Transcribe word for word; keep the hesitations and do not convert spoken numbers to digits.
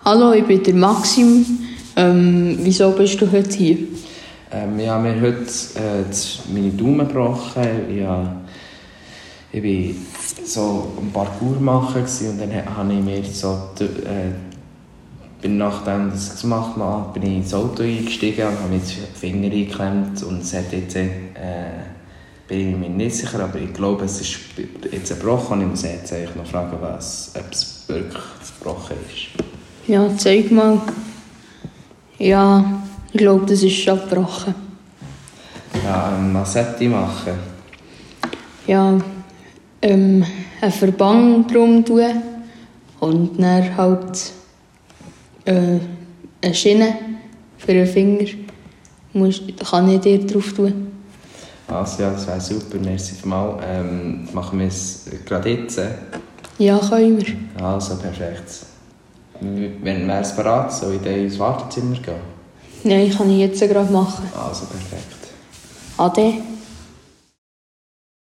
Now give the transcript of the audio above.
Hallo, ich bin der Maxim. Ähm, wieso bist du heute hier? Ähm, ja, mir heute äh, meine Daumen gebrochen. Ich, ich war so ein Parkour machen und dann habe ich mir so, äh, nachdem ich das gemacht habe, bin ich ins Auto eingestiegen und habe mir die Finger eingeklemmt und es hat jetzt, äh, bin ich mir nicht sicher, aber ich glaube, es ist jetzt gebrochen und ich muss jetzt eigentlich noch fragen, was, ob es wirklich gebrochen ist. Ja, zeig mal. Ja, ich glaube, das ist schon gebrochen. Ja, ähm, was sollte ich machen? Ja, ähm, einen Verband drum tun und dann halt äh, eine Schiene für den Finger. Musst, kann ich dir drauf tun. Also, ja, das wäre super, merci mal. Ähm, machen wir es gerade jetzt? Ja, können wir. Also, perfekt. Wenn wäre es bereit, soll ich dann ins Wartezimmer gehen? Nein, kann ich jetzt gerade machen. Also, perfekt. Ade.